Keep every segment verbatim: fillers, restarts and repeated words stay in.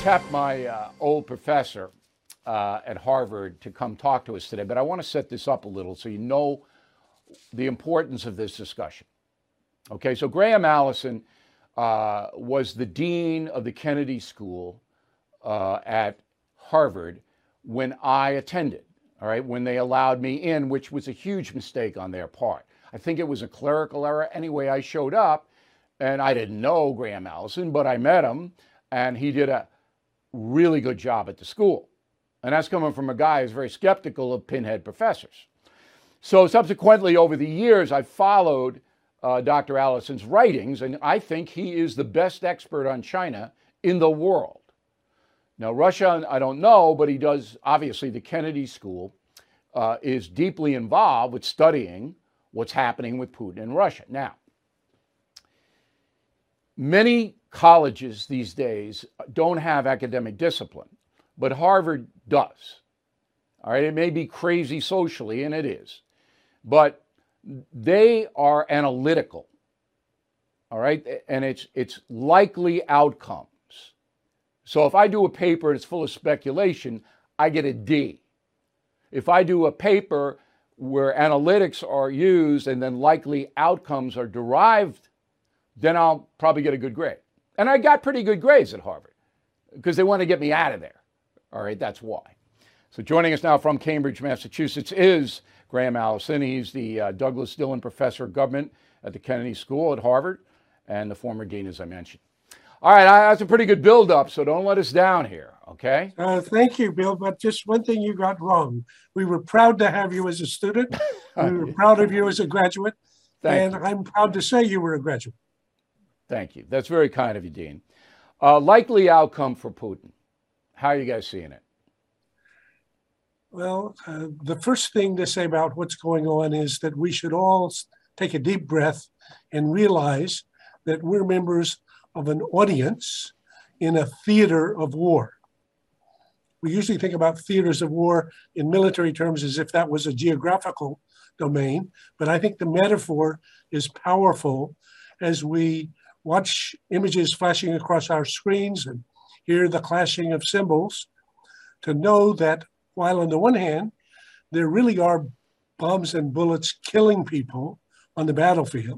tapped my uh, old professor uh, at Harvard to come talk to us today, but I want to set this up a little so you know the importance of this discussion. Okay, so Graham Allison uh, was the dean of the Kennedy School uh, at Harvard when I attended, all right, when they allowed me in, which was a huge mistake on their part. I think it was a clerical error. Anyway, I showed up and I didn't know Graham Allison, but I met him and he did a really good job at the school. And that's coming from a guy who's very skeptical of pinhead professors. So subsequently, over the years, I've followed uh, Doctor Allison's writings, and I think he is the best expert on China in the world. Now, Russia, I don't know, but he does, obviously, the Kennedy School uh, is deeply involved with studying what's happening with Putin in Russia. Now, many colleges these days don't have academic discipline, but Harvard does. All right, it may be crazy socially, and it is, but they are analytical. All right, and it's it's likely outcomes. So if I do a paper and it's full of speculation, I get a D. If I do a paper where analytics are used and then likely outcomes are derived, then I'll probably get a good grade. And I got pretty good grades at Harvard because they want to get me out of there. All right, that's why. So joining us now from Cambridge, Massachusetts is Graham Allison. He's the uh, Douglas Dillon Professor of Government at the Kennedy School at Harvard and the former dean, as I mentioned. All right, that's a pretty good build-up, so don't let us down here, okay? Uh, thank you, Bill, but just one thing you got wrong. We were proud to have you as a student. We were proud of you as a graduate, Thank and you. I'm proud to say you were a graduate. Thank you. That's very kind of you, Dean. Uh, likely outcome for Putin. How are you guys seeing it? Well, uh, the first thing to say about what's going on is that we should all take a deep breath and realize that we're members of an audience in a theater of war. We usually think about theaters of war in military terms as if that was a geographical domain, but I think the metaphor is powerful as we watch images flashing across our screens and hear the clashing of cymbals, to know that while on the one hand, there really are bombs and bullets killing people on the battlefield,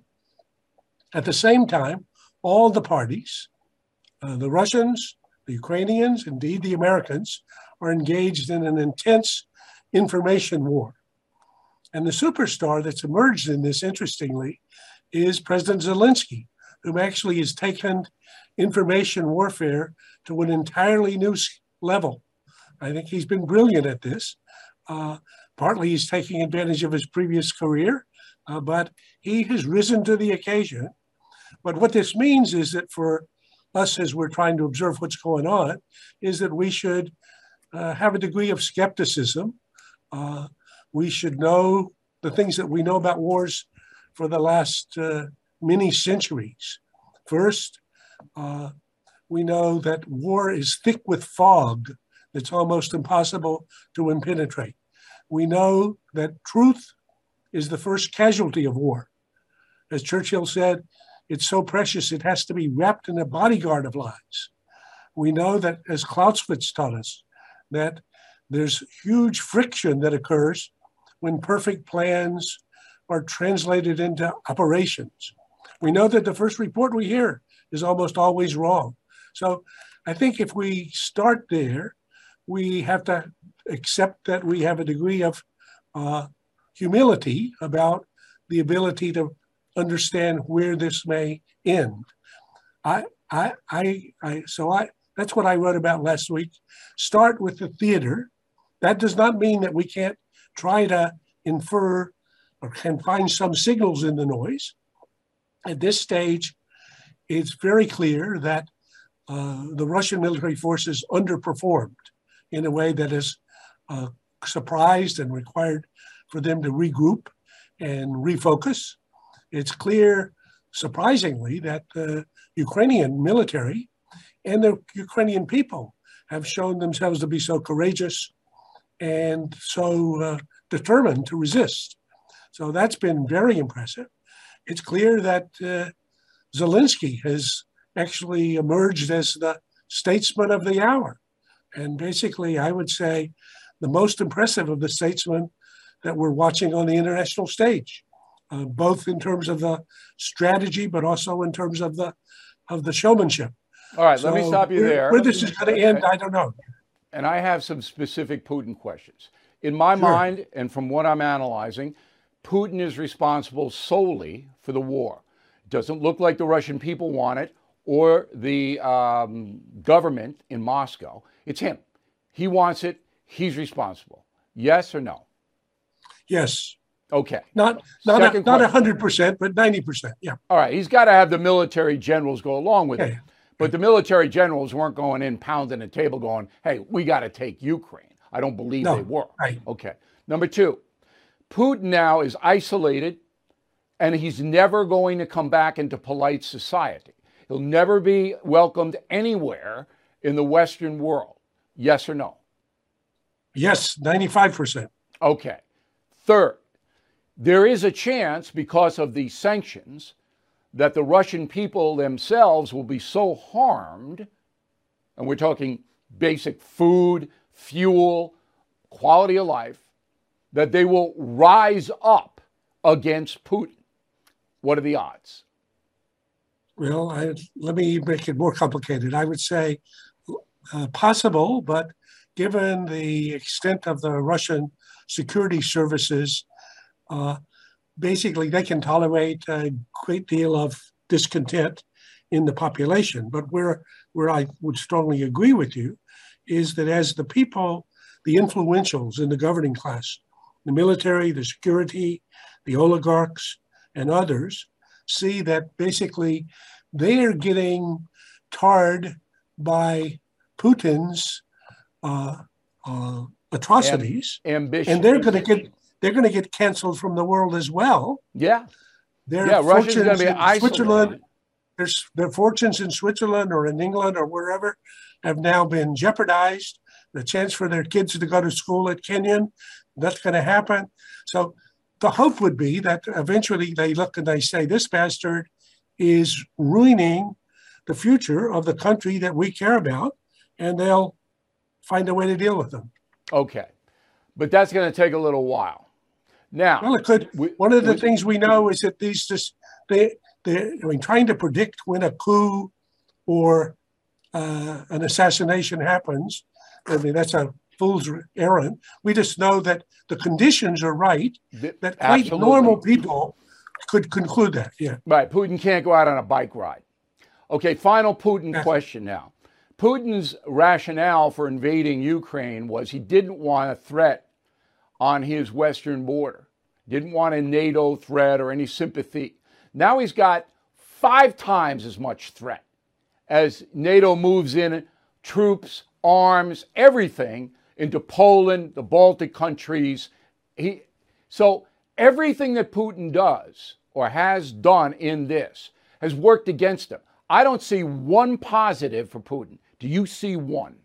at the same time, all the parties, uh, the Russians, the Ukrainians, indeed the Americans, are engaged in an intense information war. And the superstar that's emerged in this, interestingly, is President Zelensky, who actually has taken information warfare to an entirely new level. I think he's been brilliant at this. Uh, partly he's taking advantage of his previous career, uh, but he has risen to the occasion. But what this means is that for us, as we're trying to observe what's going on, is that we should uh, have a degree of skepticism. Uh, we should know the things that we know about wars for the last uh, many centuries. First, uh, we know that war is thick with fog that's almost impossible to impenetrate. We know that truth is the first casualty of war. As Churchill said, it's so precious it has to be wrapped in a bodyguard of lies. We know that, as Clausewitz taught us, that there's huge friction that occurs when perfect plans are translated into operations. We know that the first report we hear is almost always wrong. So I think if we start there, we have to accept that we have a degree of uh, humility about the ability to understand where this may end. I, I, I, I, so I, that's what I wrote about last week. Start with the theater. That does not mean that we can't try to infer or can find some signals in the noise. At this stage, it's very clear that uh, the Russian military forces underperformed in a way that has uh, surprised and required for them to regroup and refocus. It's clear, surprisingly, that the Ukrainian military and the Ukrainian people have shown themselves to be so courageous and so uh, determined to resist. So that's been very impressive. It's clear that uh, Zelensky has actually emerged as the statesman of the hour. And basically, I would say the most impressive of the statesmen that we're watching on the international stage, uh, both in terms of the strategy, but also in terms of the of the showmanship. All right, so let me stop you where, there. Where this is going to end, I don't know. And I have some specific Putin questions. In my Sure. mind, and from what I'm analyzing, Putin is responsible solely for the war. It doesn't look like the Russian people want it or the um, government in Moscow. It's him. He wants it. He's responsible. Yes or no? Yes. Okay. Not not Second a, not question. one hundred percent, but ninety percent. Yeah. All right. He's got to have the military generals go along with Yeah. it. But the military generals weren't going in pounding the table going, hey, we got to take Ukraine. I don't believe No, they were. right. Okay. Number two, Putin now is isolated and he's never going to come back into polite society. He'll never be welcomed anywhere in the Western world. Yes or no? Yes, ninety-five percent. Okay. Third, there is a chance because of these sanctions that the Russian people themselves will be so harmed, and we're talking basic food, fuel, quality of life, that they will rise up against Putin. What are the odds? Well, I, let me make it more complicated. I would say uh, possible, but given the extent of the Russian security services, uh, basically they can tolerate a great deal of discontent in the population. But where, where I would strongly agree with you is that as the people, the influentials in the governing class, the military, the security, the oligarchs, and others, see that basically they are getting tarred by Putin's uh, uh, atrocities, Am- ambition. and they're going to get they're going to get canceled from the world as well. Yeah. Their Yeah, Russia's fortunes going to be in isolated. Switzerland, their, their fortunes in Switzerland or in England or wherever have now been jeopardized. The chance for their kids to go to school at Kenyon, that's going to happen. So the hope would be that eventually they look and they say, this bastard is ruining the future of the country that we care about, and they'll find a way to deal with them. Okay. But that's going to take a little while. Now, Well, it could. we- One of the we- things we know is that these just they they. I mean, trying to predict when a coup or uh, an assassination happens, I mean, that's a fool's errand. We just know that the conditions are right. th- That quite absolutely. normal people could conclude that. Yeah. Right. Putin can't go out on a bike ride. Okay, final Putin Yes. question now. Putin's rationale for invading Ukraine was he didn't want a threat on his western border, didn't want a NATO threat or any sympathy. Now he's got five times as much threat as NATO moves in troops, arms, everything into Poland, the Baltic countries. He, so everything that Putin does or has done in this has worked against him. I don't see one positive for Putin. Do you see one?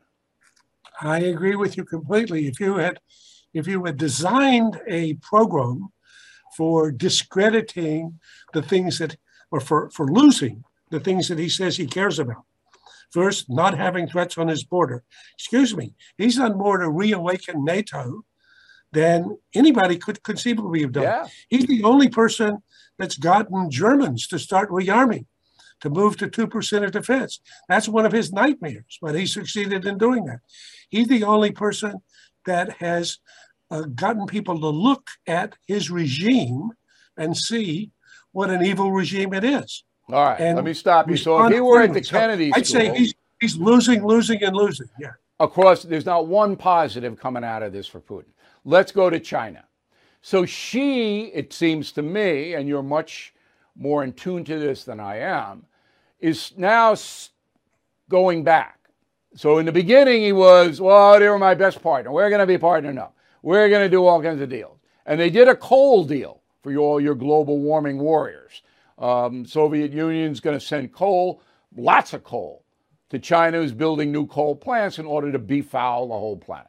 I agree with you completely. If you had, if you had designed a program for discrediting the things that, or for, for losing the things that he says he cares about. First, not having threats on his border. Excuse me, he's done more to reawaken NATO than anybody could conceivably have done. Yeah. He's the only person that's gotten Germans to start rearming, to move to two percent of defense. That's one of his nightmares, but he succeeded in doing that. He's the only person that has uh, gotten people to look at his regime and see what an evil regime it is. All right, And let me stop you. So if respond he were at the accordingly. So Kennedy I'd say School, he's, he's losing, losing, and losing. Yeah. across, there's not one positive coming out of this for Putin. Let's go to China. So she, it seems to me, and you're much more in tune to this than I am, is now s- going back. So in the beginning, he was, well, they were my best partner. We're going to be a partner now. We're going to do all kinds of deals. And they did a coal deal for you, all your global warming warriors. Um, Soviet Union's going to send coal, lots of coal, to China, who's building new coal plants in order to befoul the whole planet.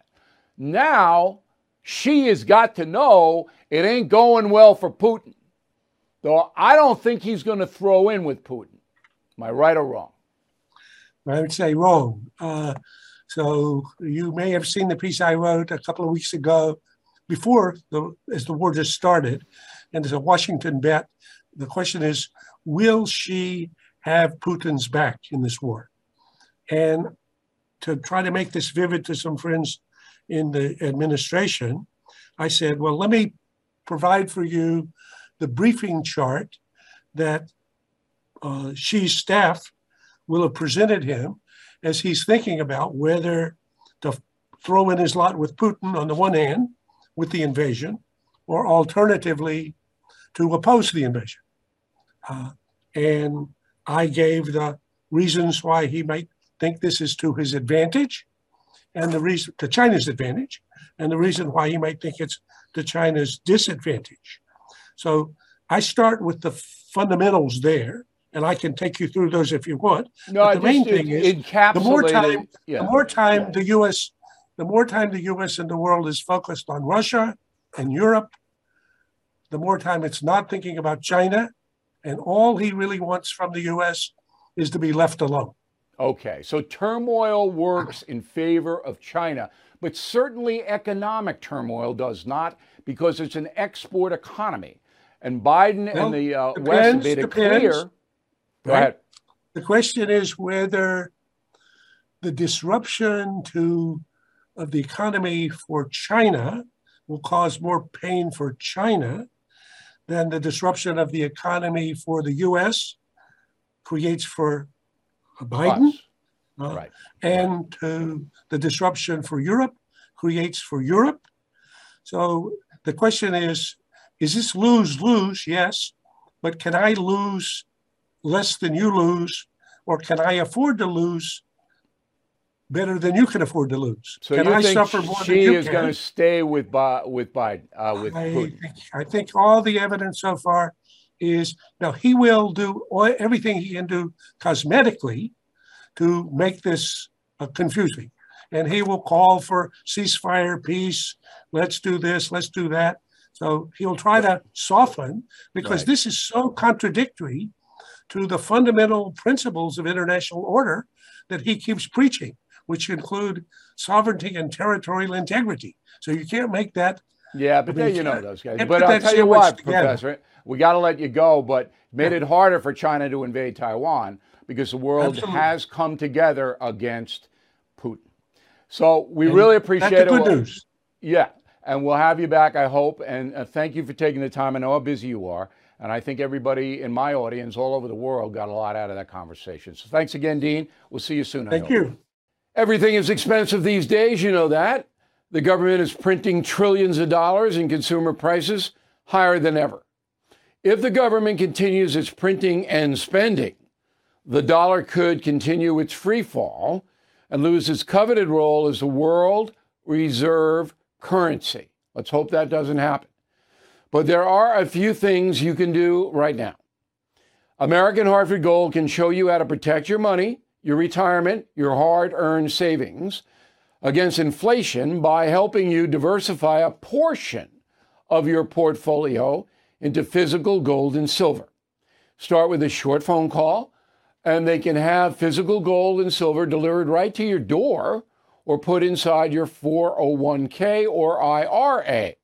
Now, she has got to know it ain't going well for Putin. Though I don't think he's going to throw in with Putin. Am I right or wrong? I would say wrong. Uh, so you may have seen the piece I wrote a couple of weeks ago before the, as the war just started, and there's a Washington bet. The question is, will she have Putin's back in this war? And to try to make this vivid to some friends in the administration, I said, well, let me provide for you the briefing chart that uh, Xi's staff will have presented him as he's thinking about whether to throw in his lot with Putin on the one hand, with the invasion, or alternatively to oppose the invasion. Uh, and I gave the reasons why he might think this is to his advantage, and the reason to China's advantage, and the reason why he might think it's to China's disadvantage. So I start with the fundamentals there, and I can take you through those if you want. No, but the main just thing is encapsulated, the more time, yeah. the more time the U S, the more time the U S and the world is focused on Russia and Europe, the more time it's not thinking about China, and all he really wants from the U S is to be left alone. Okay, so turmoil works in favor of China, but certainly economic turmoil does not, because it's an export economy. And Biden Well, and the uh, depends, West have made it depends, clear. Go right? ahead. The question is whether the disruption to of the economy for China will cause more pain for China than the disruption of the economy for the U S creates for Biden, Us. uh, Right. and to the disruption for Europe creates for Europe. So the question is, is this lose-lose? Yes, but can I lose less than you lose, or can I afford to lose better than you can afford to lose? So can you I think suffer more she than you is can? going to stay with Bi- with Biden, uh, with I Putin? think, I think all the evidence so far is now he will do all, everything he can do cosmetically to make this uh, confusing. And he will call for ceasefire, peace, let's do this, let's do that. So he'll try to soften, because Right. this is so contradictory to the fundamental principles of international order that he keeps preaching, which include sovereignty and territorial integrity. So you can't make that. Yeah, but I mean, there you know can't- those guys. can't But put I'll that tell you sandwich what, together. Professor, we got to let you go, but made Yeah. it harder for China to invade Taiwan because the world Absolutely. has come together against Putin. So we And really appreciate that's the it. good Well, news. Yeah, and we'll have you back, I hope. And uh, thank you for taking the time. I know how busy you are. And I think everybody in my audience all over the world got a lot out of that conversation. So thanks again, Dean. We'll see you soon. I Thank hope. you. Everything is expensive these days, you know that. The government is printing trillions of dollars and consumer prices higher than ever. If the government continues its printing and spending, the dollar could continue its free fall and lose its coveted role as the world reserve currency. Let's hope that doesn't happen. But there are a few things you can do right now. American Hartford Gold can show you how to protect your money, your retirement, your hard-earned savings against inflation by helping you diversify a portion of your portfolio into physical gold and silver. Start with a short phone call, and they can have physical gold and silver delivered right to your door or put inside your four oh one k or I R A.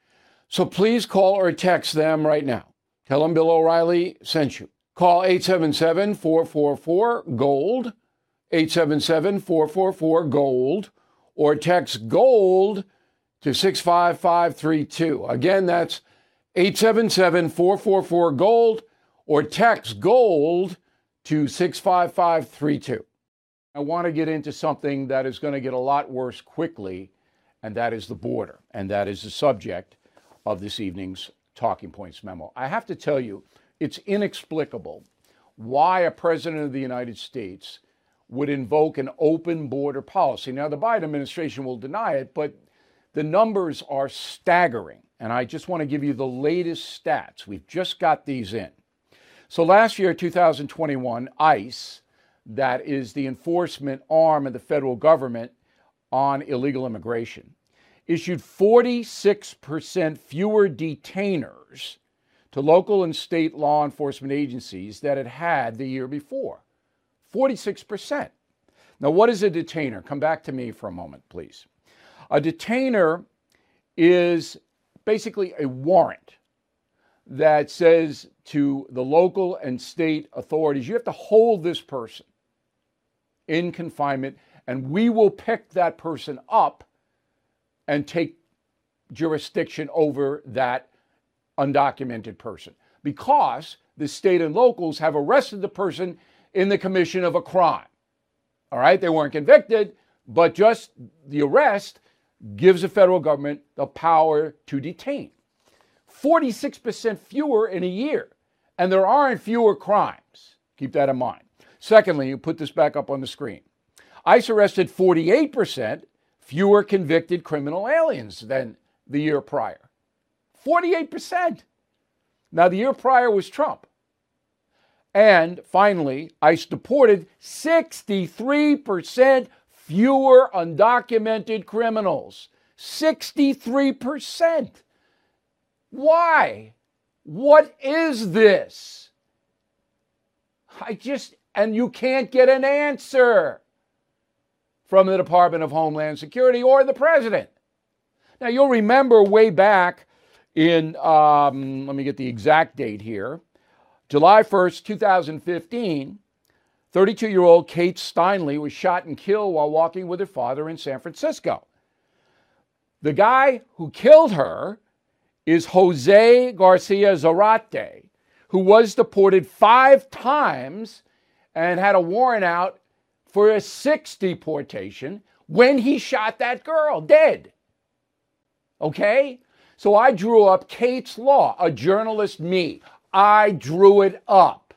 So please call or text them right now. Tell them Bill O'Reilly sent you. Call eight seven seven, four four four, GOLD, eight seven seven, four four four, GOLD, or text GOLD to six five five three two. Again, that's eight seven seven, four four four, GOLD, or text GOLD to six five five three two. I want to get into something that is going to get a lot worse quickly, and that is the border, and that is the subject of this evening's Talking Points memo. I have to tell you, it's inexplicable why a president of the United States would invoke an open border policy. Now, the Biden administration will deny it, but the numbers are staggering. And I just want to give you the latest stats. We've just got these in. So last year, two thousand twenty-one, ICE, that is the enforcement arm of the federal government on illegal immigration, issued forty-six percent fewer detainers to local and state law enforcement agencies that it had the year before. forty-six percent. Now, what is a detainer? Come back to me for a moment, please. A detainer is basically a warrant that says to the local and state authorities, you have to hold this person in confinement, and we will pick that person up and take jurisdiction over that undocumented person, because the state and locals have arrested the person in the commission of a crime. All right, they weren't convicted, but just the arrest gives the federal government the power to detain. forty-six percent fewer in a year, and there aren't fewer crimes. Keep that in mind. Secondly, you put this back up on the screen. ICE arrested forty-eight percent fewer convicted criminal aliens than the year prior. forty-eight percent. Now, the year prior was Trump. And finally, ICE deported sixty-three percent fewer undocumented criminals. sixty-three percent. Why? What is this? I just, and you can't get an answer from the Department of Homeland Security or the president. Now, you'll remember way back in, um, let me get the exact date here, July first, two thousand fifteen, thirty-two-year-old Kate Steinle was shot and killed while walking with her father in San Francisco. The guy who killed her is Jose Garcia Zarate, who was deported five times and had a warrant out for a sixth deportation when he shot that girl dead. Okay? So I drew up Kate's Law, a journalist me. I drew it up.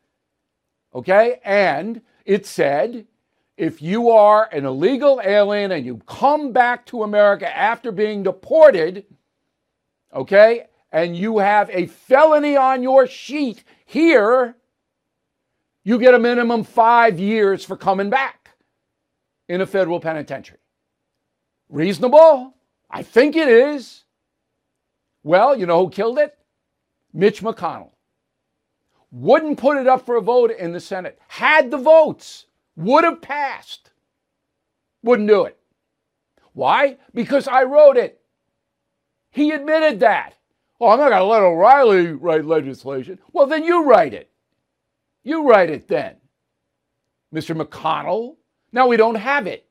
Okay? And it said, if you are an illegal alien and you come back to America after being deported, okay, and you have a felony on your sheet here, you get a minimum five years for coming back in a federal penitentiary. Reasonable? I think it is. Well, you know who killed it? Mitch McConnell. Wouldn't put it up for a vote in the Senate. Had the votes. Would have passed. Wouldn't do it. Why? Because I wrote it. He admitted that. Oh, I'm not going to let O'Reilly write legislation. Well, then you write it. You write it then, Mister McConnell. Now we don't have it.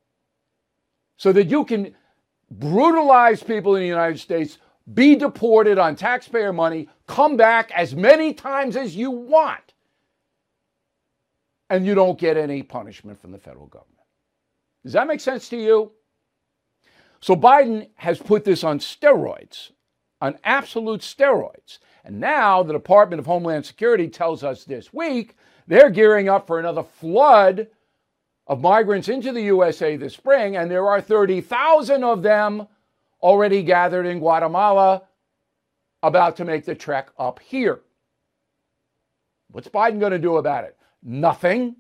So that you can brutalize people in the United States, be deported on taxpayer money, come back as many times as you want, and you don't get any punishment from the federal government. Does that make sense to you? So Biden has put this on steroids, on absolute steroids. And now the Department of Homeland Security tells us this week they're gearing up for another flood of migrants into the U S A this spring, and there are thirty thousand of them already gathered in Guatemala, about to make the trek up here. What's Biden going to do about it? Nothing.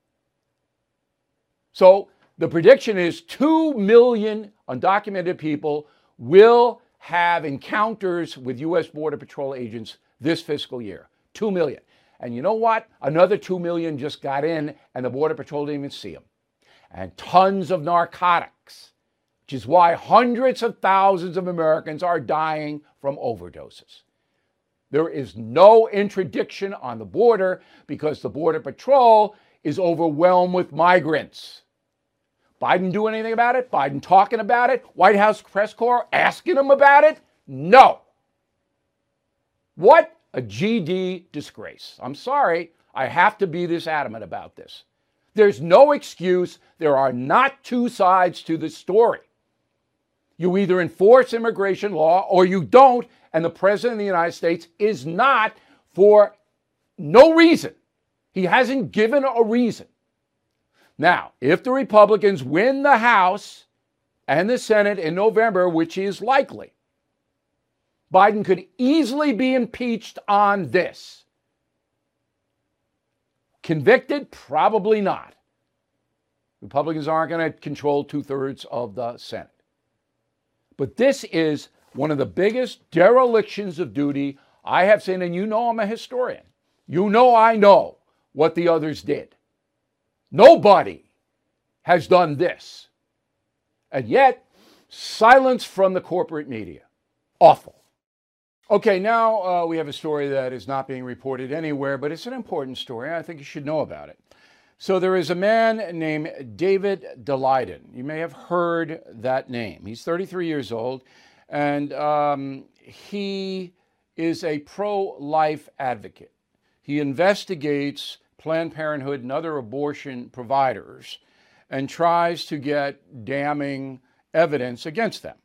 So the prediction is two million undocumented people will have encounters with U S Border Patrol agents this fiscal year. two million. And you know what? Another two million just got in, and the Border Patrol didn't even see them. And tons of narcotics, which is why hundreds of thousands of Americans are dying from overdoses. There is no interdiction on the border because the Border Patrol is overwhelmed with migrants. Biden do anything about it? Biden talking about it? White House press corps asking him about it? No. What a G D disgrace. I'm sorry, I have to be this adamant about this. There's no excuse. There are not two sides to the story. You either enforce immigration law or you don't, and the President of the United States is not, for no reason. He hasn't given a reason. Now, if the Republicans win the House and the Senate in November, which is likely, Biden could easily be impeached on this. Convicted? Probably not. Republicans aren't going to control two-thirds of the Senate. But this is one of the biggest derelictions of duty I have seen, and you know I'm a historian. You know I know what the others did. Nobody has done this. And yet, silence from the corporate media. Awful. Okay, now uh, we have a story that is not being reported anywhere, but it's an important story. I think you should know about it. So there is a man named David Daleiden. You may have heard that name. He's thirty-three years old, and um, he is a pro-life advocate. He investigates Planned Parenthood and other abortion providers and tries to get damning evidence against them.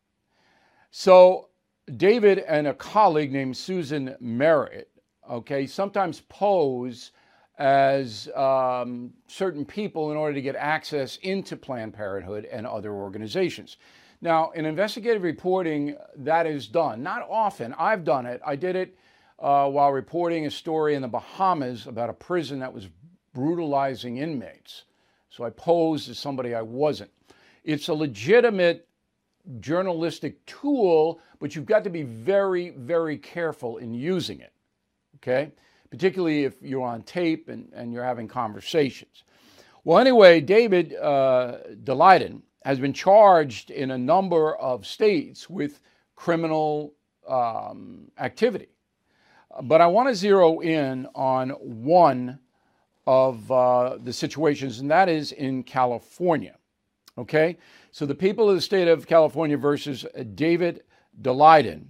So David and a colleague named Susan Merritt, okay, sometimes pose as um, certain people in order to get access into Planned Parenthood and other organizations. Now, in investigative reporting, that is done. Not often. I've done it. I did it uh, while reporting a story in the Bahamas about a prison that was brutalizing inmates. So I posed as somebody I wasn't. It's a legitimate journalistic tool, but you've got to be very, very careful in using it, okay? Particularly if you're on tape and, and you're having conversations. Well, anyway, David uh, Daleiden has been charged in a number of states with criminal um, activity. But I want to zero in on one of uh, the situations, and that is in California, okay? So the people of the state of California versus David Daleiden.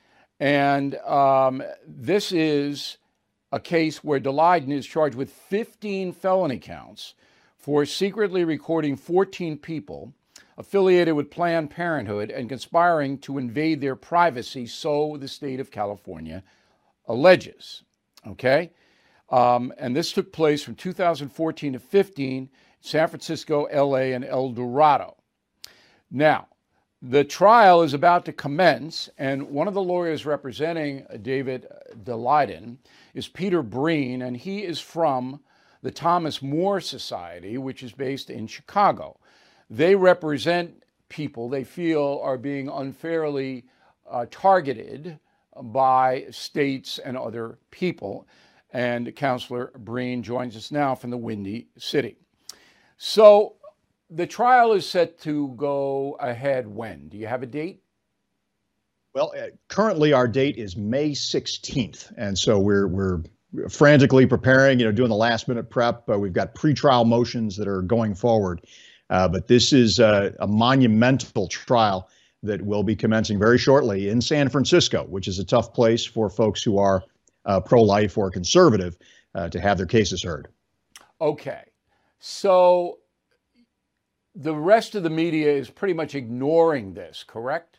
And um, this is a case where Daleiden is charged with fifteen felony counts for secretly recording fourteen people affiliated with Planned Parenthood and conspiring to invade their privacy, so the state of California alleges, okay? Um, and this took place from two thousand fourteen to fifteen, San Francisco, L A, and El Dorado. Now, the trial is about to commence, and one of the lawyers representing David Daleiden is Peter Breen, and he is from the Thomas More Society, which is based in Chicago. They represent people they feel are being unfairly uh, targeted by states and other people. And Counselor Breen joins us now from the Windy City. So the trial is set to go ahead when? Do you have a date? Well, uh, currently our date is May sixteenth. And so we're we're frantically preparing, you know, doing the last minute prep. Uh, we've got pretrial motions that are going forward. Uh, but this is uh, a monumental trial that will be commencing very shortly in San Francisco, which is a tough place for folks who are uh, pro-life or conservative uh, to have their cases heard. Okay. So the rest of the media is pretty much ignoring this, correct?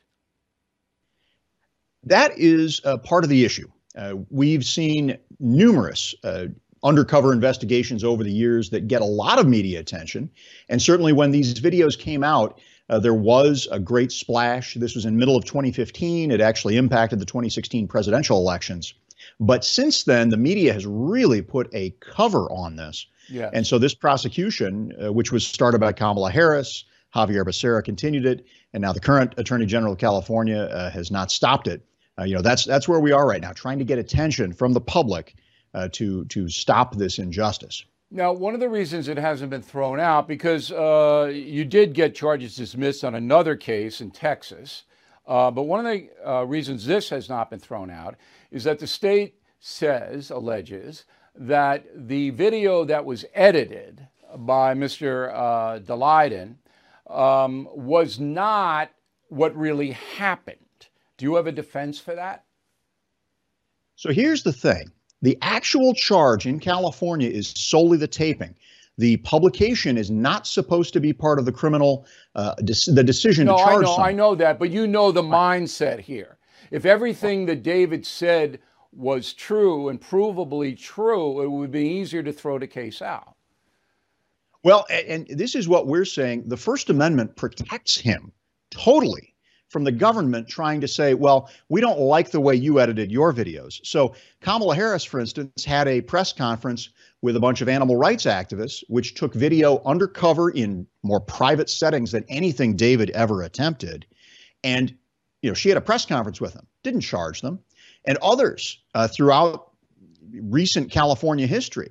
That is uh, part of the issue. Uh, we've seen numerous uh, undercover investigations over the years that get a lot of media attention. And certainly when these videos came out, uh, there was a great splash. This was in middle of twenty fifteen. It actually impacted the twenty sixteen presidential elections. But since then, the media has really put a cover on this. Yeah. And so this prosecution, uh, which was started by Kamala Harris, Javier Becerra continued it, and now the current Attorney General of California uh, has not stopped it. Uh, you know, that's that's where we are right now, trying to get attention from the public uh, to to stop this injustice. Now, one of the reasons it hasn't been thrown out, because uh, you did get charges dismissed on another case in Texas, uh, but one of the uh, reasons this has not been thrown out is that the state says, alleges, that the video that was edited by Mister Uh, Daleiden um, was not what really happened. Do you have a defense for that? So here's the thing. The actual charge in California is solely the taping. The publication is not supposed to be part of the criminal, uh, de- the decision no, to charge I know, someone. I know that, but you know the mindset here. If everything that David said was true and provably true, it would be easier to throw the case out. Well, and, and this is what we're saying. The First Amendment protects him totally from the government trying to say, well, we don't like the way you edited your videos. So Kamala Harris, for instance, had a press conference with a bunch of animal rights activists, which took video undercover in more private settings than anything David ever attempted. And, you know, she had a press conference with them, didn't charge them. And others uh, throughout recent California history,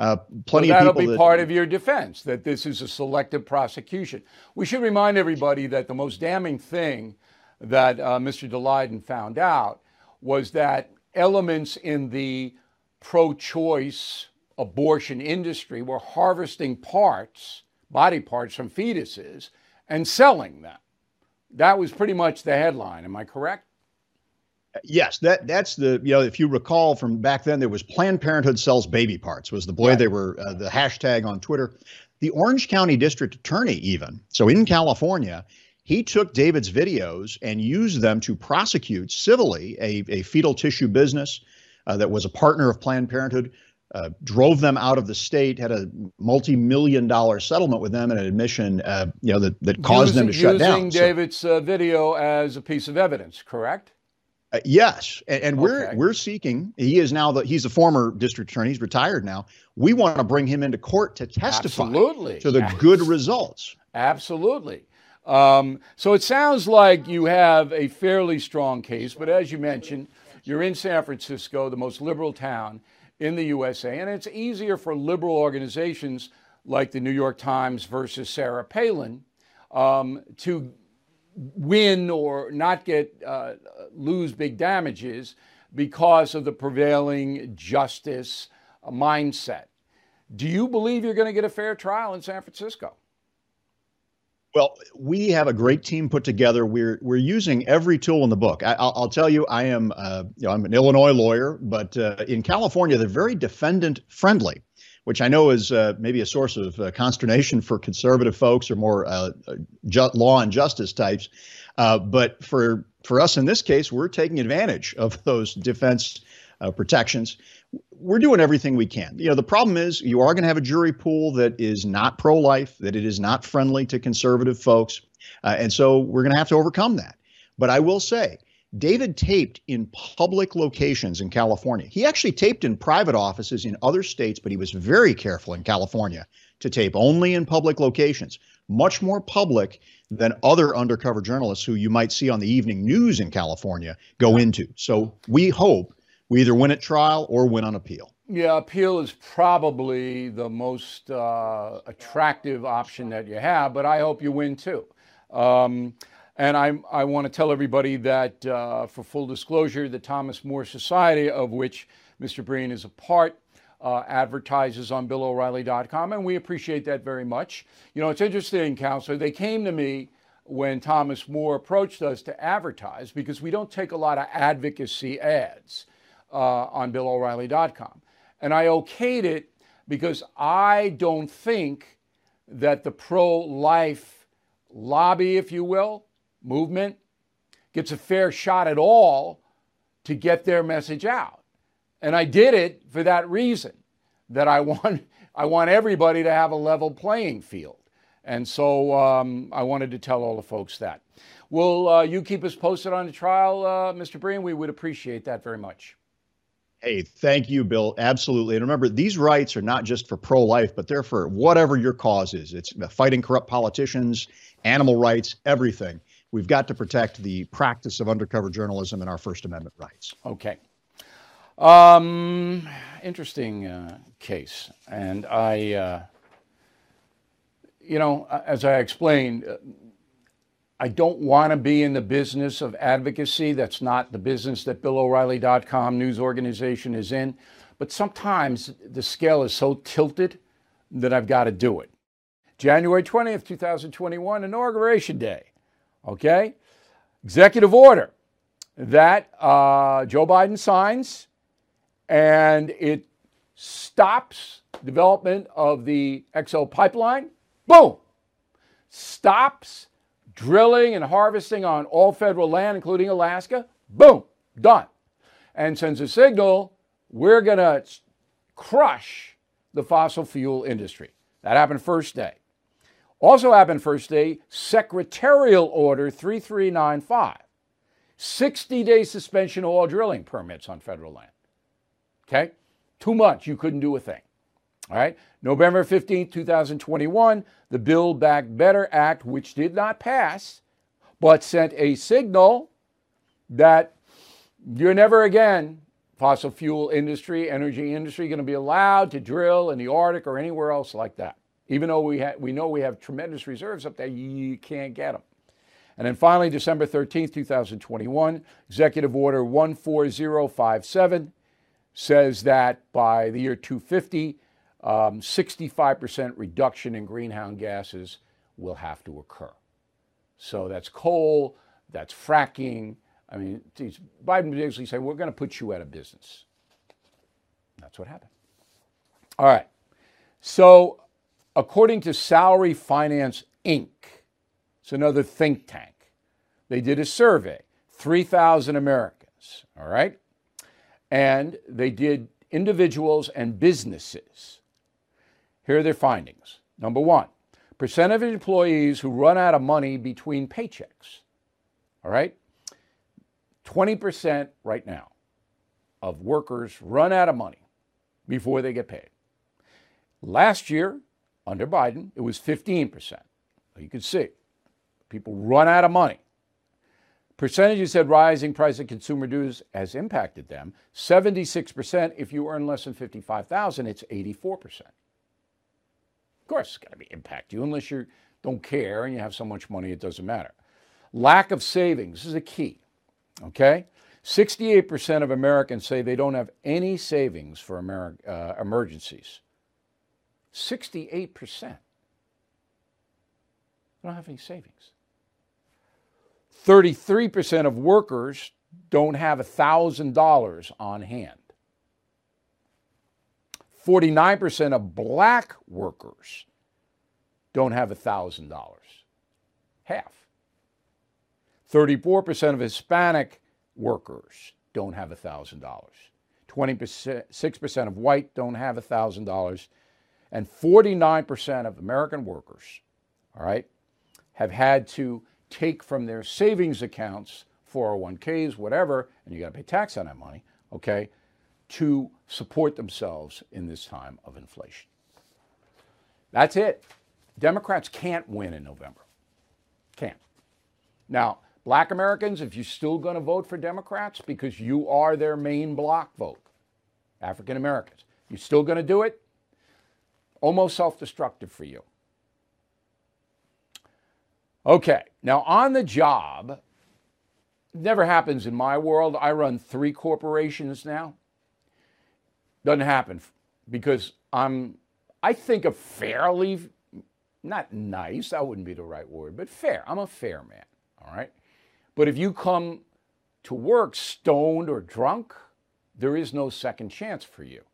Uh, plenty so of that'll people be that, part of your defense, that this is a selective prosecution. We should remind everybody that the most damning thing that uh, Mister Daleiden found out was that elements in the pro-choice abortion industry were harvesting parts, body parts from fetuses and selling them. That was pretty much the headline. Am I correct? Yes, that that's the, you know, if you recall from back then, there was Planned Parenthood sells baby parts was the boy Right. they were uh, the hashtag on Twitter. The Orange County District Attorney, even so in California, he took David's videos and used them to prosecute civilly a, a fetal tissue business uh, that was a partner of Planned Parenthood, uh, drove them out of the state, had a multi-million dollar settlement with them and an admission, uh, you know, that, that caused using, them to shut down. Using So- David's uh, video as a piece of evidence, correct? Uh, yes, and, and we're Okay. we're seeking. He is now the he's a former district attorney. He's retired now. We want to bring him into court to testify Absolutely. to the good results. Absolutely. Um, so it sounds like you have a fairly strong case, but as you mentioned, you're in San Francisco, the most liberal town in the U S A, and it's easier for liberal organizations like the New York Times versus Sarah Palin um, to win or not get uh, lose big damages because of the prevailing justice uh, mindset. Do you believe you're going to get a fair trial in San Francisco? Well, we have a great team put together. We're we're using every tool in the book. I, I'll, I'll tell you, I am uh, you know I'm an Illinois lawyer, but uh, in California they're very defendant friendly, which I know is uh, maybe a source of uh, consternation for conservative folks or more uh, ju- law and justice types. Uh, but for for us in this case, we're taking advantage of those defense uh, protections. We're doing everything we can. You know, the problem is you are going to have a jury pool that is not pro-life, that it is not friendly to conservative folks. Uh, and so we're going to have to overcome that. But I will say, David taped in public locations in California. He actually taped in private offices in other states, but he was very careful in California to tape only in public locations, much more public than other undercover journalists who you might see on the evening news in California go into. So we hope we either win at trial or win on appeal. Yeah, appeal is probably the most uh, attractive option that you have, but I hope you win too. Um, and I, I want to tell everybody that, uh, for full disclosure, the Thomas More Society, of which Mister Breen is a part, uh, advertises on Bill O'Reilly dot com, and we appreciate that very much. You know, it's interesting, Counselor, they came to me when Thomas More approached us to advertise because we don't take a lot of advocacy ads uh, on Bill O'Reilly dot com. And I okayed it because I don't think that the pro-life lobby, if you will, movement, gets a fair shot at all to get their message out. And I did it for that reason, that I want, I want everybody to have a level playing field. And so um, I wanted to tell all the folks that. Will uh, you keep us posted on the trial, uh, Mister Breen? We would appreciate that very much. Hey, thank you, Bill. Absolutely. And remember, these rights are not just for pro-life, but they're for whatever your cause is. It's fighting corrupt politicians, animal rights, everything. We've got to protect the practice of undercover journalism and our First Amendment rights. Okay. Um, interesting uh, case. And I, uh, you know, as I explained, uh, I don't want to be in the business of advocacy. That's not the business that Bill O'Reilly dot com news organization is in. But sometimes the scale is so tilted that I've got to do it. January twentieth, two thousand twenty-one, Inauguration Day. Okay? Executive order that uh, Joe Biden signs, and it stops development of the X O pipeline. Boom! Stops drilling and harvesting on all federal land, including Alaska. Boom! Done. And sends a signal, we're going to crush the fossil fuel industry. That happened first day. Also happened first day, Secretarial Order three three nine five. sixty-day suspension of all drilling permits on federal land. Okay? Two months, you couldn't do a thing. All right? November fifteenth, two thousand twenty-one, the Build Back Better Act, which did not pass, but sent a signal that you're never again fossil fuel industry, energy industry, going to be allowed to drill in the Arctic or anywhere else like that. Even though we, ha- we know we have tremendous reserves up there, you can't get them. And then finally, December thirteenth, twenty twenty-one, Executive Order one four zero five seven says that by the year two fifty, um, sixty-five percent reduction in greenhouse gases will have to occur. So that's coal, that's fracking. I mean, Biden basically said, we're going to put you out of business. That's what happened. All right. So according to Salary Finance Incorporated, it's another think tank, they did a survey, three thousand Americans, all right? And they did individuals and businesses. Here are their findings. Number one, percent of employees who run out of money between paychecks, all right? twenty percent right now of workers run out of money before they get paid. Last year, under Biden, it was fifteen percent. You can see, people run out of money. Percentages said rising price of consumer dues has impacted them. seventy-six percent if you earn less than fifty-five thousand dollars, it's eighty-four percent. Of course, it's got to be impact you unless you don't care and you have so much money it doesn't matter. Lack of savings is a key, okay? sixty-eight percent of Americans say they don't have any savings for Ameri- uh, emergencies. sixty-eight percent. They don't have any savings. thirty-three percent of workers don't have one thousand dollars on hand. forty-nine percent of black workers don't have one thousand dollars. Half. thirty-four percent of Hispanic workers don't have one thousand dollars. twenty-six percent of white don't have one thousand dollars. And forty-nine percent of American workers, all right, have had to take from their savings accounts, four oh one k's, whatever, and you got to pay tax on that money, okay, to support themselves in this time of inflation. That's it. Democrats can't win in November. Can't. Now, black Americans, if you're still going to vote for Democrats because you are their main bloc vote, African Americans, you're still going to do it? Almost self-destructive for you. Okay, now on the job, never happens in my world. I run three corporations now. Doesn't happen because I'm, I think, a fairly, not nice, that wouldn't be the right word, but fair. I'm a fair man, all right? But if you come to work stoned or drunk, there is no second chance for you.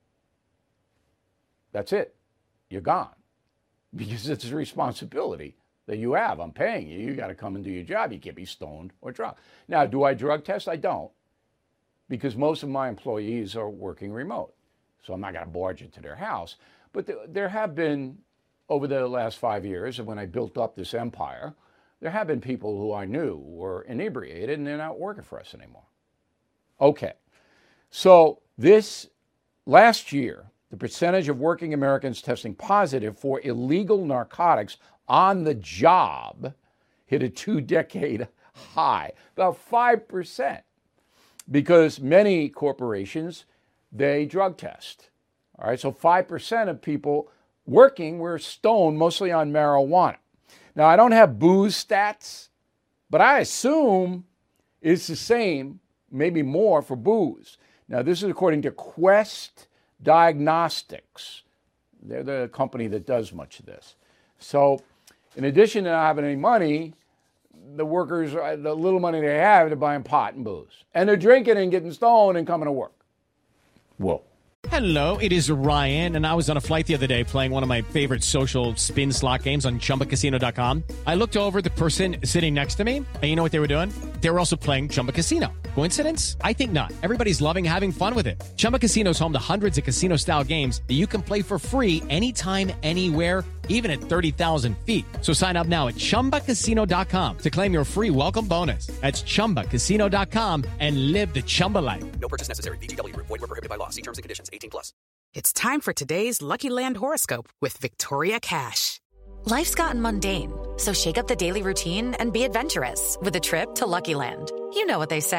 That's it. You're gone. Because it's a responsibility that you have. I'm paying you. You got to come and do your job. You can't be stoned or drunk. Now, do I drug test? I don't. Because most of my employees are working remote. So I'm not going to barge into their house. But th- there have been, over the last five years, when I built up this empire, there have been people who I knew were inebriated and they're not working for us anymore. Okay. So this, last year, the percentage of working Americans testing positive for illegal narcotics on the job hit a two-decade high, about five percent, because many corporations, they drug test. All right, so five percent of people working were stoned, mostly on marijuana. Now, I don't have booze stats, but I assume it's the same, maybe more for booze. Now, this is according to Quest Diagnostics. They're the company that does much of this. So in addition to not having any money, the workers, the little money they have, they're buying pot and booze. And they're drinking and getting stoned and coming to work. Whoa. Hello, it is Ryan, and I was on a flight the other day playing one of my favorite social spin slot games on Chumba Casino dot com. I looked over at the person sitting next to me, and you know what they were doing? They were also playing Chumba Casino. Coincidence? I think not. Everybody's loving having fun with it. Chumba Casino is home to hundreds of casino-style games that you can play for free anytime, anywhere, even at thirty thousand feet. So sign up now at Chumba Casino dot com to claim your free welcome bonus. That's Chumba Casino dot com and live the Chumba life. No purchase necessary. V G W. Void where prohibited by law. See terms and conditions. eighteen plus. It's time for today's Lucky Land horoscope with Victoria Cash. Life's gotten mundane, so shake up the daily routine and be adventurous with a trip to Lucky Land. You know what they say.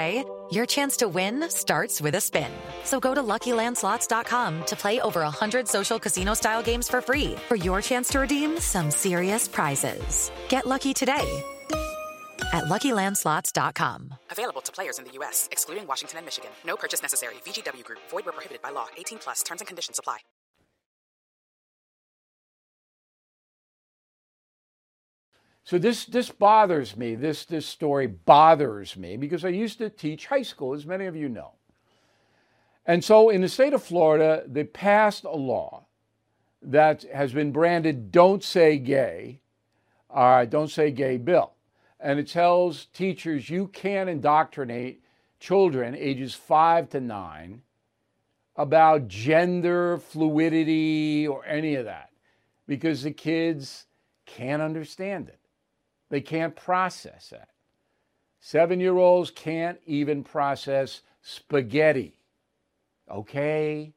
Your chance to win starts with a spin. So go to Lucky Land Slots dot com to play over one hundred social casino-style games for free for your chance to redeem some serious prizes. Get lucky today at Lucky Land Slots dot com. Available to players in the U S, excluding Washington and Michigan. No purchase necessary. V G W Group. Void where prohibited by law. eighteen plus. Terms and conditions apply. So this this bothers me. This this story bothers me because I used to teach high school, as many of you know. And so in the state of Florida, they passed a law that has been branded "Don't Say Gay," uh, "Don't Say Gay" bill. And it tells teachers you can't indoctrinate children ages five to nine about gender fluidity or any of that because the kids can't understand it. They can't process that. Seven-year-olds can't even process spaghetti. Okay?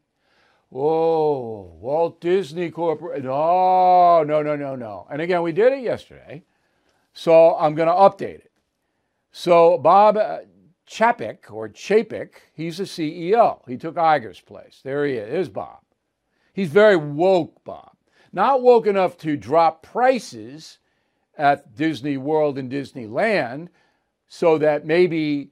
Oh, Walt Disney Corporation. No, no, no, no, no. And again, we did it yesterday. So I'm going to update it. So Bob Chapek, or Chapek, he's the C E O. He took Iger's place. There he is. There's Bob. He's very woke, Bob. Not woke enough to drop prices at Disney World and Disneyland so that maybe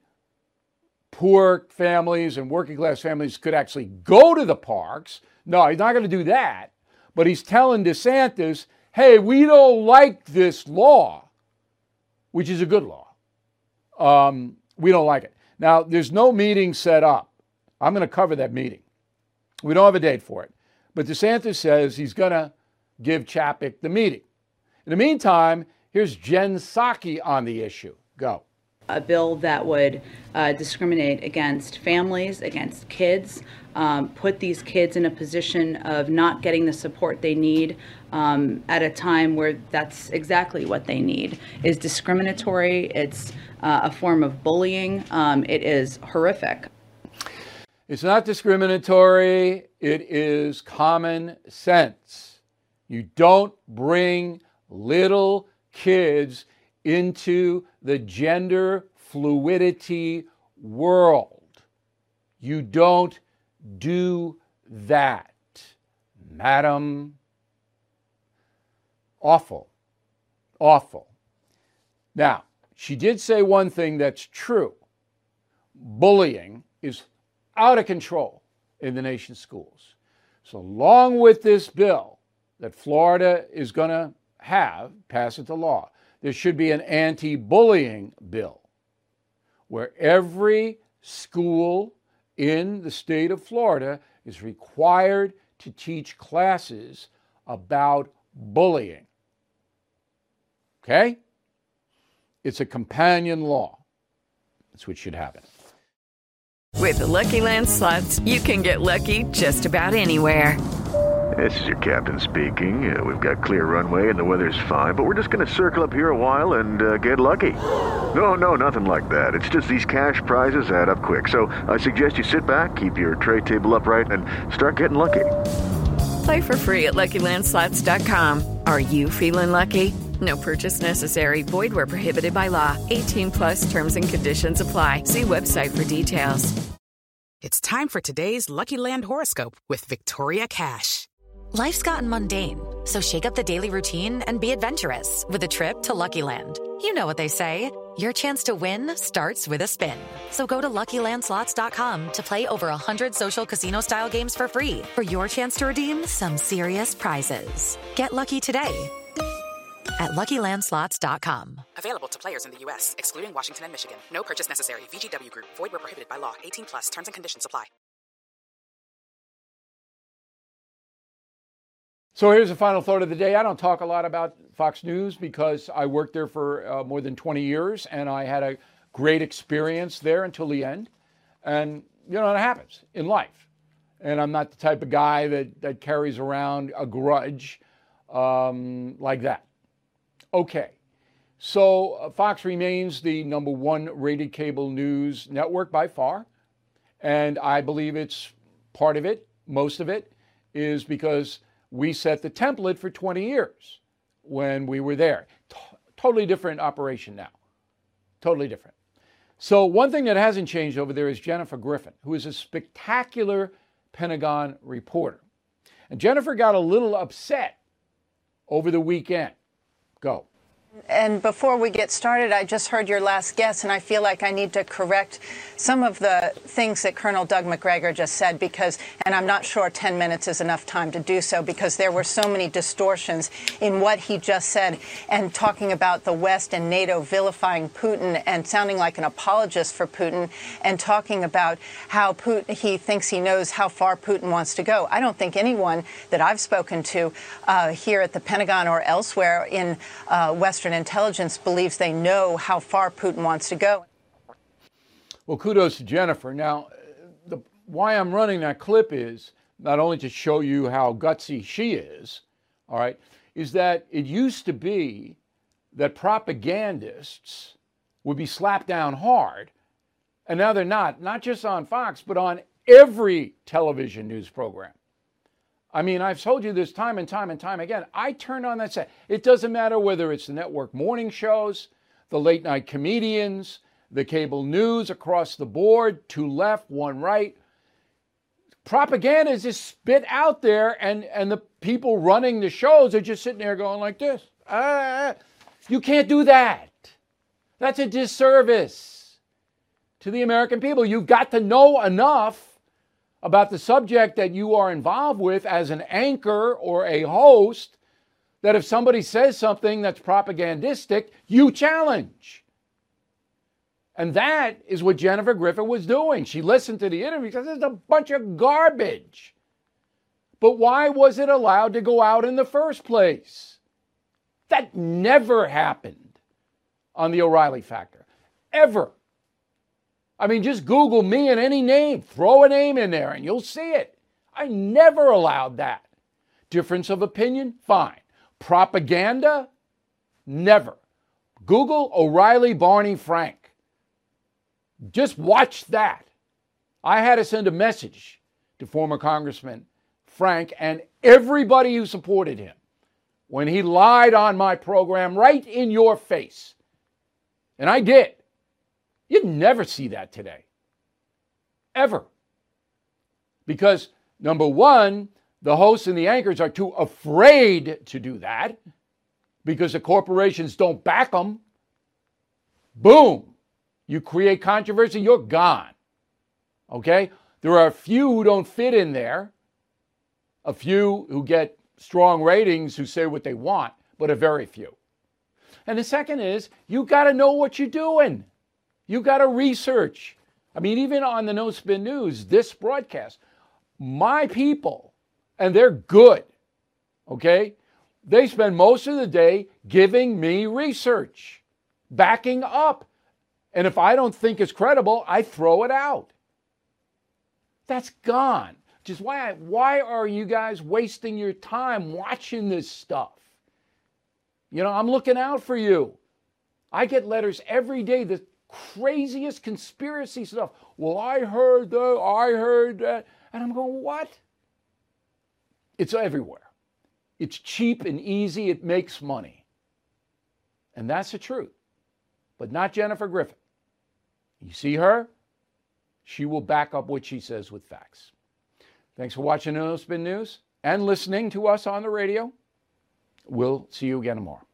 poor families and working class families could actually go to the parks. No, he's not going to do that. But he's telling DeSantis, hey, we don't like this law, which is a good law. Um, we don't like it. Now, there's no meeting set up. I'm going to cover that meeting. We don't have a date for it. But DeSantis says he's going to give Chapek the meeting. In the meantime, here's Jen Psaki on the issue. Go. A bill that would uh, discriminate against families, against kids, um, put these kids in a position of not getting the support they need um, at a time where that's exactly what they need. Is discriminatory. It's uh, a form of bullying. Um, it is horrific. It's not discriminatory. It is common sense. You don't bring little kids into the gender fluidity world. You don't do that, madam. Awful. Awful. Now, she did say one thing that's true. Bullying is out of control in the nation's schools. So along with this bill that Florida is going to have, pass into law, there should be an anti-bullying bill where every school in the state of Florida is required to teach classes about bullying. Okay? It's a companion law. That's what should happen. With the Lucky Land Slots, you can get lucky just about anywhere. This is your captain speaking. Uh, we've got clear runway and the weather's fine, but we're just going to circle up here a while and uh, get lucky. No, no, nothing like that. It's just these cash prizes add up quick. So I suggest you sit back, keep your tray table upright, and start getting lucky. Play for free at Lucky Land Slots dot com. Are you feeling lucky? No purchase necessary. Void where prohibited by law. eighteen plus terms and conditions apply. See website for details. It's time for today's Lucky Land horoscope with Victoria Cash. Life's gotten mundane, so shake up the daily routine and be adventurous with a trip to Lucky Land. You know what they say. Your chance to win starts with a spin. So go to Lucky Land Slots dot com to play over one hundred social casino-style games for free for your chance to redeem some serious prizes. Get lucky today at Lucky Land Slots dot com. Available to players in the U S, excluding Washington and Michigan. No purchase necessary. V G W Group. Void where prohibited by law. eighteen plus. Terms and conditions apply. So here's the final thought of the day. I don't talk a lot about Fox News because I worked there for uh, more than twenty years, and I had a great experience there until the end. And, you know, it happens in life. And I'm not the type of guy that, that carries around a grudge um, like that. Okay. So uh, Fox remains the number one rated cable news network by far. And I believe it's part of it, most of it, is because we set the template for twenty years when we were there. T- totally different operation now. Totally different. So one thing that hasn't changed over there is Jennifer Griffin, who is a spectacular Pentagon reporter. And Jennifer got a little upset over the weekend. Go. And before we get started, I just heard your last guess, and I feel like I need to correct some of the things that Colonel Doug Macgregor just said, because, and I'm not sure ten minutes is enough time to do so, because there were so many distortions in what he just said, and talking about the West and NATO vilifying Putin and sounding like an apologist for Putin, and talking about how Putin, he thinks he knows how far Putin wants to go. I don't think anyone that I've spoken to uh, here at the Pentagon or elsewhere in uh, Western intelligence believes they know how far Putin wants to go. Well, kudos to Jennifer. Now, the, why I'm running that clip is not only to show you how gutsy she is, all right, is that it used to be that propagandists would be slapped down hard, and now they're not, not just on Fox, but on every television news program. I mean, I've told you this time and time and time again. I turn on that set. It doesn't matter whether it's the network morning shows, the late night comedians, the cable news across the board, two left, one right. Propaganda is just spit out there, and, and the people running the shows are just sitting there going like this. Ah, you can't do that. That's a disservice to the American people. You've got to know enough about the subject that you are involved with as an anchor or a host, that if somebody says something that's propagandistic, you challenge. And that is what Jennifer Griffin was doing. She listened to the interview because it's a bunch of garbage. But why was it allowed to go out in the first place? That never happened on the O'Reilly Factor. Ever. I mean, just Google me and any name. Throw a name in there and you'll see it. I never allowed that. Difference of opinion? Fine. Propaganda? Never. Google O'Reilly Barney Frank. Just watch that. I had to send a message to former Congressman Frank and everybody who supported him when he lied on my program right in your face. And I did. You'd never see that today. Ever. Because, number one, the hosts and the anchors are too afraid to do that because the corporations don't back them. Boom. You create controversy, you're gone. Okay? There are a few who don't fit in there, a few who get strong ratings who say what they want, but a very few. And the second is, you got to know what you're doing. You got to research. I mean, even on the No Spin News, this broadcast, my people, and they're good, okay? They spend most of the day giving me research, backing up. And if I don't think it's credible, I throw it out. That's gone. Which is why, I, why are you guys wasting your time watching this stuff? You know, I'm looking out for you. I get letters every day, the craziest conspiracy stuff. Well, I heard that, I heard that. And I'm going, what? It's everywhere. It's cheap and easy. It makes money. And that's the truth. But not Jennifer Griffin. You see her? She will back up what she says with facts. Thanks for watching No Spin News and listening to us on the radio. We'll see you again tomorrow.